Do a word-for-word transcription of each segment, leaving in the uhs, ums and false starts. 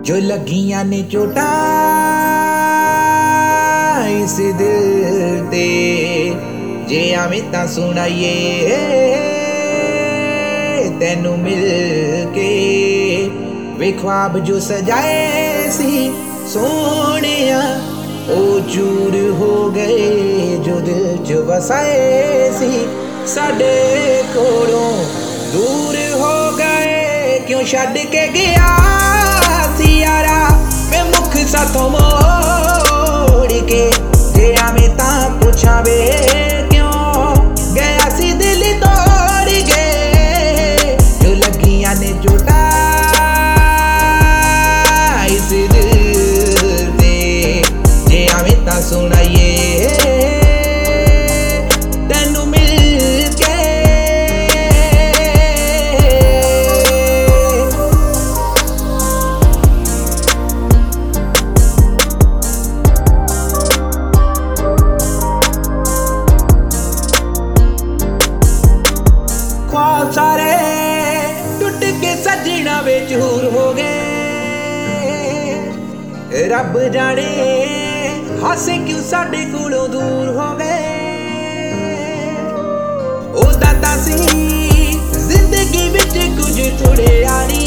जो लगियां ने चोटा इस दिल ते जे आवें तां सुनाइए तेनू मिल के वे ख्वाब जो सजाए सी सोनिया ओ चूर हो गए जो दिल च वसाए सी साडे कोलों दूर हो गए क्यों छड्ड के गया सी यारा मैं मुख साथों मोड़ के जे आवें तां पुछां वे क्यों गया सी दिल तोड़ गए जो लगियां ने चोटा इस दिल ते जे आवें तां सुनाइए सारे टुट के सजना वे चूर हो गए रब जाने हासे क्यों साडे कोलों दूर हो गए ओ दाता सी जिंदगी विच कुछ थोड़े आनी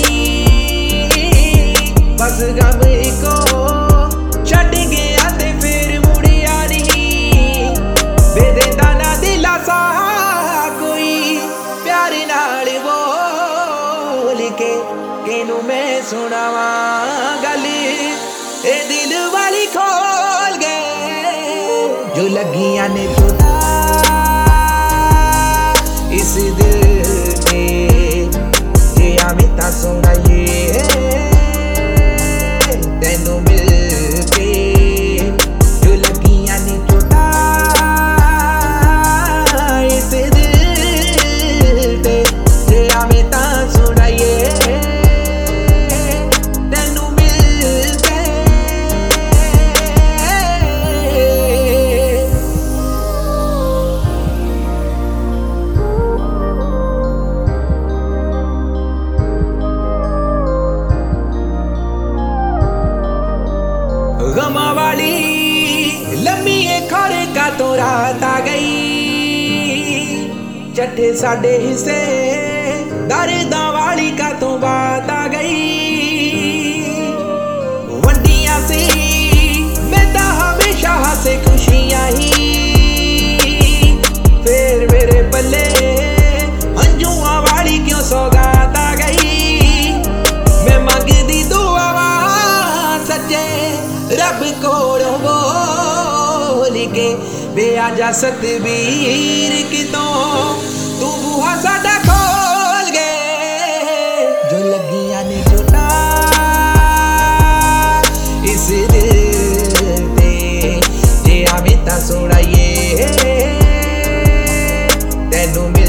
बस गम को छड्ड गया ते फिर मुड़ आनी बेदेंदा ना दिलासा के केनू मैं सुनावा गल ए दिल वाली खोल गए जो लगियां ने चोटा इस दिल ते जे आवें तां सुनाइए तेनू मिल के जो लगियां ने चोटा इस दिल ते जे आवें तां गमा वाली लम्मी खारे का तो रात आ गई चट्टे साडे हिस्से दर्दां वाली का तो बात आ गई वंडियां सी मैं तो हमेशा हंसे खुशियां ही फिर मेरे पल्ले अंजुआ वाली क्यों सौगात आ गई मैं मंगदी दुआवां सच्चे रब कोलों बोल के वे आजा सतबीर कितों तू बूहा साडा खोल गए जो लगियां ने चोटा इस दिल ते जे आवें तां सुनाइए तेनू मिल